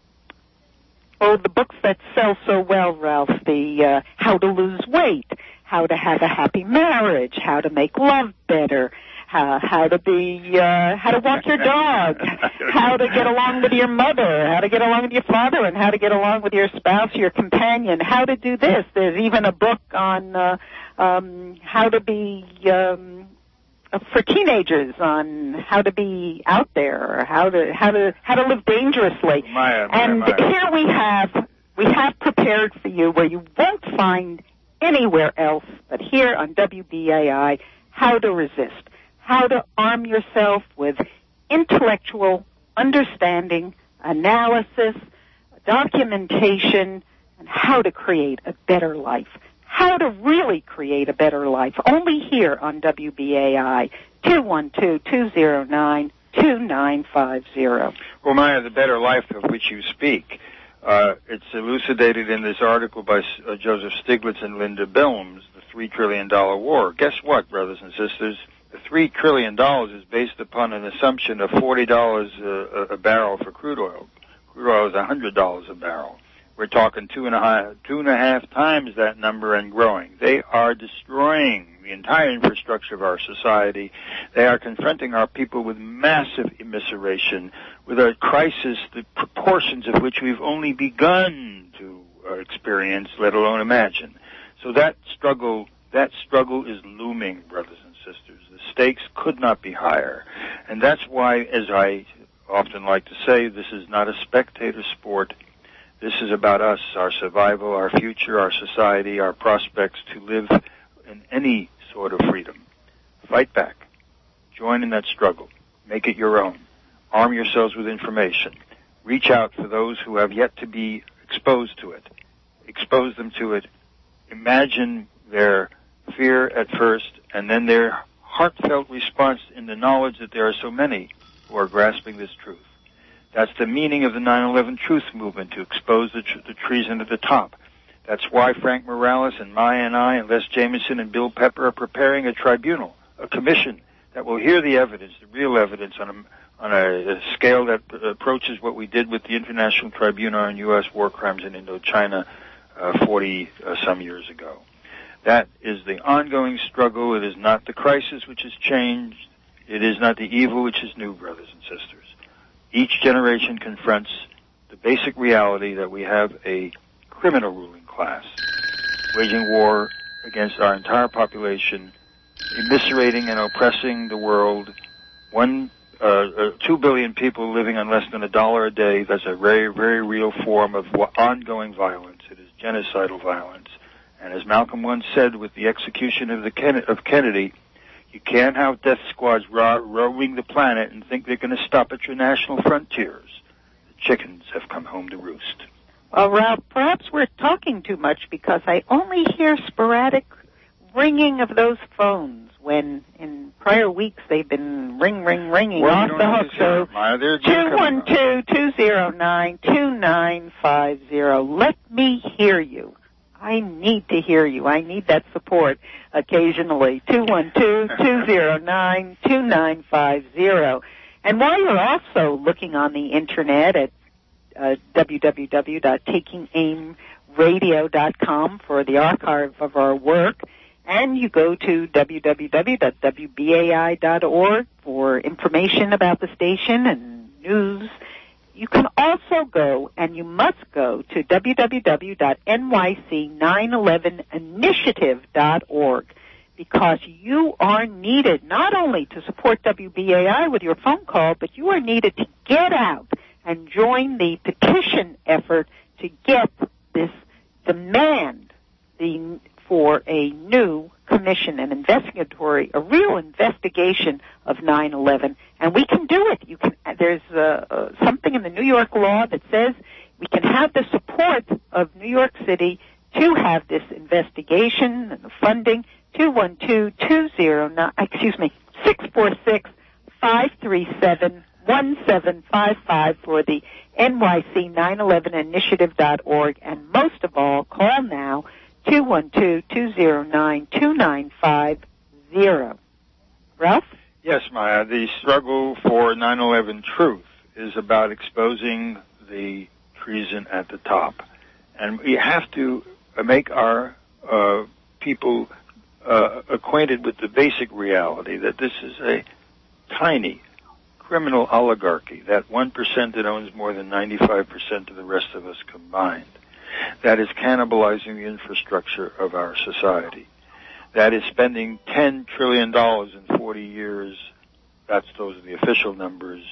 B: oh, the books that sell so well, Ralph, the uh, how to lose weight, how to have a happy marriage, how to make love better, how, how to be, uh, how to walk your dog, how to get along with your mother, how to get along with your father, and how to get along with your spouse, your companion, how to do this. There's even a book on uh, um, how to be, um, for teenagers, on how to be out there, or how to how to how to live dangerously.
C: Maya, Maya,
B: and
C: Maya.
B: here we have we have prepared for you where you won't find anywhere else but here on W B A I how to resist, how to arm yourself with intellectual understanding, analysis, documentation, and how to create a better life. How to really create a better life, only here on W B A I, two one two, two zero nine, two nine five zero.
C: Well, Maya, the better life of which you speak, uh, it's elucidated in this article by uh, Joseph Stiglitz and Linda Bilmes, the three trillion dollars war. Guess what, brothers and sisters? The three trillion dollars is based upon an assumption of forty dollars a, a barrel for crude oil. Crude oil is one hundred dollars a barrel. We're talking two and a half, two and a half times that number and growing. They are destroying the entire infrastructure of our society. They are confronting our people with massive immiseration, with a crisis, the proportions of which we've only begun to uh, experience, let alone imagine. So that struggle, that struggle is looming, brothers and sisters. The stakes could not be higher. And that's why, as I often like to say, this is not a spectator sport. This is about us, our survival, our future, our society, our prospects to live in any sort of freedom. Fight back. Join in that struggle. Make it your own. Arm yourselves with information. Reach out for those who have yet to be exposed to it. Expose them to it. Imagine their fear at first, and then their heartfelt response in the knowledge that there are so many who are grasping this truth. That's the meaning of the nine eleven Truth Movement, to expose the, tr- the treason at the top. That's why Frank Morales and Maya and I and Les Jameson and Bill Pepper are preparing a tribunal, a commission that will hear the evidence, the real evidence, on a, on a, a scale that p- approaches what we did with the International Tribunal on U S war crimes in Indochina uh, forty-some uh, years ago. That is the ongoing struggle. It is not the crisis which has changed. It is not the evil which is new, brothers and sisters. Each generation confronts the basic reality that we have a criminal ruling class waging war against our entire population, eviscerating and oppressing the world. One, uh, uh, two billion people living on less than a dollar a day. That's a very, very real form of ongoing violence. It is genocidal violence. And as Malcolm once said with the execution of the Ken- of Kennedy, you can't have death squads ro- roaming the planet and think they're going to stop at your national frontiers. The chickens have come home to roost.
B: Well, Ralph, perhaps we're talking too much because I only hear sporadic ringing of those phones when, in prior weeks they've been ring, ring, ringing
C: Well,
B: off
C: we
B: the
C: don't
B: hook.
C: have to
B: So
C: Maya, they're- they're
B: two
C: coming
B: one
C: up.
B: two, two zero nine, two nine five zero. Let me hear you. I need to hear you. I need that support occasionally. two one two, two zero nine, two nine five zero. And while you're also looking on the internet at uh, w w w dot taking aim radio dot com for the archive of our work, and you go to w w w dot w b a i dot org for information about the station and news, you can also go, and you must go, to w w w dot n y c nine eleven initiative dot org, because you are needed not only to support W B A I with your phone call, but you are needed to get out and join the petition effort to get this demand the, for a new commission, an investigatory, a real investigation of nine eleven, and we can do it. You can. There's uh, uh, something in the New York law that says we can have the support of New York City to have this investigation and the funding. Two one two two zero nine. Excuse me, six four six five three seven one seven five five for the N Y C nine eleven initiative dot org, and most of all, call now. two one two, two zero nine, two nine five zero. Ralph?
C: Yes, Maya. The struggle for nine eleven truth is about exposing the treason at the top. And we have to make our uh, people uh, acquainted with the basic reality that this is a tiny criminal oligarchy, that one percent that owns more than ninety-five percent of the rest of us combined, that is cannibalizing the infrastructure of our society, that is spending ten trillion dollars in forty years, that's those are the official numbers,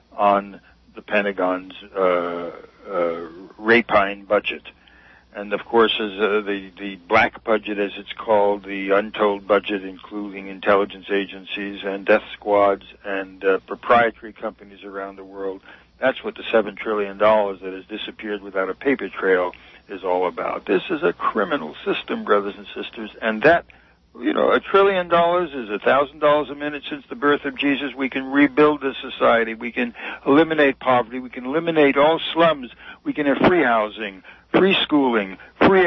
C: on the Pentagon's uh, uh, rapine budget. And of course, as uh, the, the black budget, as it's called, the untold budget, including intelligence agencies and death squads and uh, proprietary companies around the world, that's what the seven trillion dollars that has disappeared without a paper trail is all about. This is a criminal system, brothers and sisters, and that, you know, a trillion dollars is a thousand dollars a minute since the birth of Jesus. We can rebuild this society. We can eliminate poverty. We can eliminate all slums. We can have free housing, free schooling, free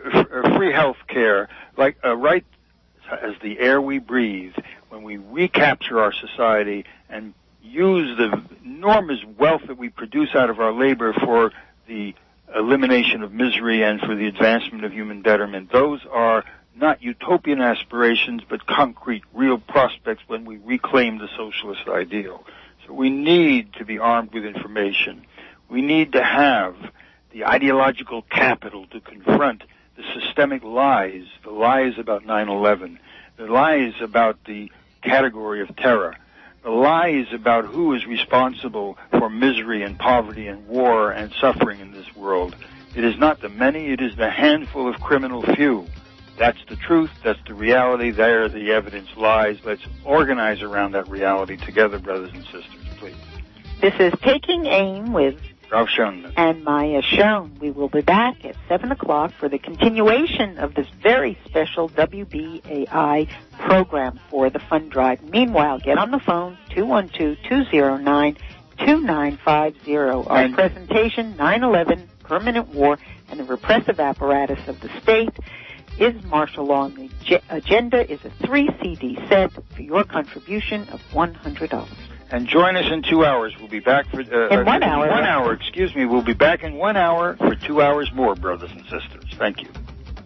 C: uh, free health care, like uh, right as the air we breathe. When we recapture our society and use the enormous wealth that we produce out of our labor for the elimination of misery and for the advancement of human betterment, those are not utopian aspirations, but concrete, real prospects when we reclaim the socialist ideal. So we need to be armed with information. We need to have the ideological capital to confront the systemic lies, the lies about nine eleven, the lies about the category of terror, the lies about who is responsible for misery and poverty and war and suffering in this world. It is not the many, it is the handful of criminal few. That's the truth, that's the reality, there the evidence lies. Let's organize around that reality together, brothers and sisters, please.
B: This is Taking Aim with
C: Ralph Schoenman
B: and Maya Schoen. We will be back at seven o'clock for the continuation of this very special W B A I program for the Fund Drive. Meanwhile, get on the phone, two one two, two zero nine, two nine five zero. Our
C: And
B: presentation, nine eleven, Permanent War, and the Repressive Apparatus of the State. Is martial law on the ag- agenda is a three C D set for your contribution of one hundred dollars.
C: And join us in two hours. We'll be back for... Uh,
B: In one
C: uh,
B: hour.
C: One hour, excuse me. We'll be back in one hour for two hours more, brothers and sisters. Thank you.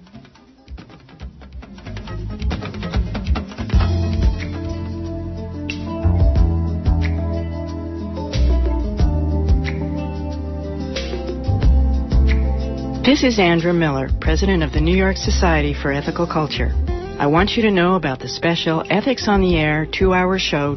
I: This is Andra Miller, president of the New York Society for Ethical Culture. I want you to know about the special Ethics on the Air two-hour show